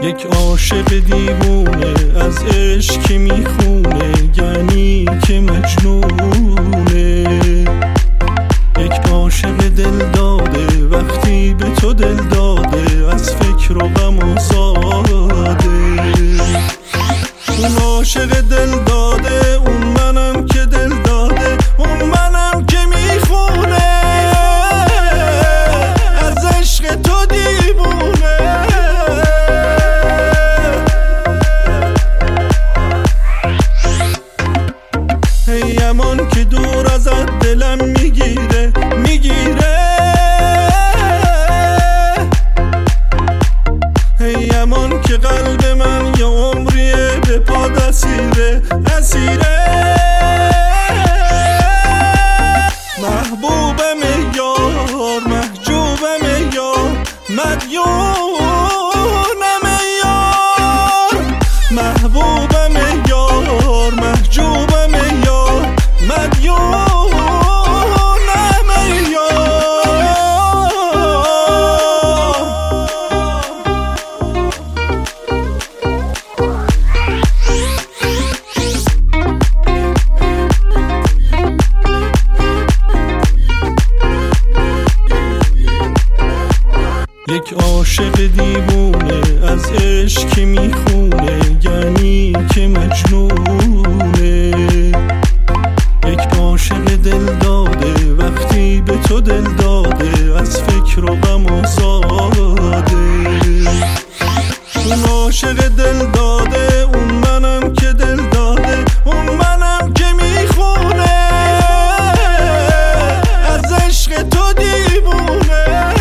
یک عاشق دیوونه از عشق که میخونه، یعنی که مجنونه. یک عاشق دل داده وقتی به تو دل داده، از فکر و غم و زاده. اون عاشق دل داده، اون منم که دل داده، اون منم که میخونه از عشق تو دیوونه. هی امان که دور ازت دلم میگیره میگیره، هی امان که قلب من یه عمریه به پا اسیره اسیره. محبوبم یار محجوبم یار، مدیونم یار. محبوبم یار محجوبم یار، مدیونم یار. یک عاشق دیوونه از عشق که میخونه، یعنی که مجنونه. یک عاشق دل داده وقتی به تو دل داده، از فکر و غم و زاده. اون عاشق دل داده، اون منم که دل داده، اون منم که میخونه از عشق تو دیوونه.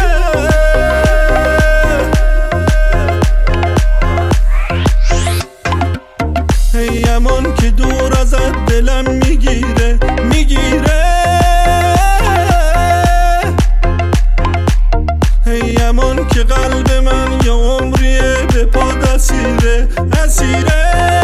هی امان که دور ازت دلم میگیره میگیره، هی امان که قلب من یه عمریه به پا اسیره اسیره.